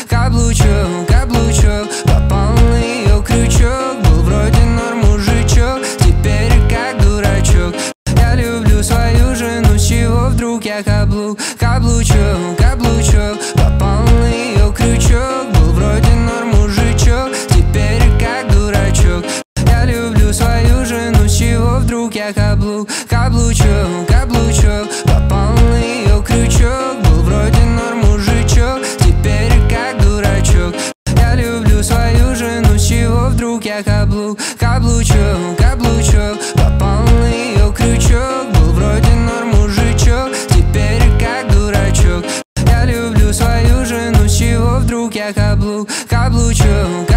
Каблучок, каблучок, попал на ее крючок. Был вроде норм мужичок, теперь как дурачок. Я люблю свою жену, с чего вдруг я каблук? Каблучок, каблучок, попал на ее крючок. Был вроде норм мужичок, теперь как дурачок. Я люблю свою жену, с чего вдруг я каблук? Каблучок, каблучок, попал на ее крючок. Был вроде норм мужичок, теперь как дурачок. Я люблю свою жену, с чего вдруг я каблук? Каблучок, каблучок, попал на ее крючок. Был вроде норм мужичок, теперь как дурачок. Я люблю свою жену, с чего вдруг я каблук? Каблучок.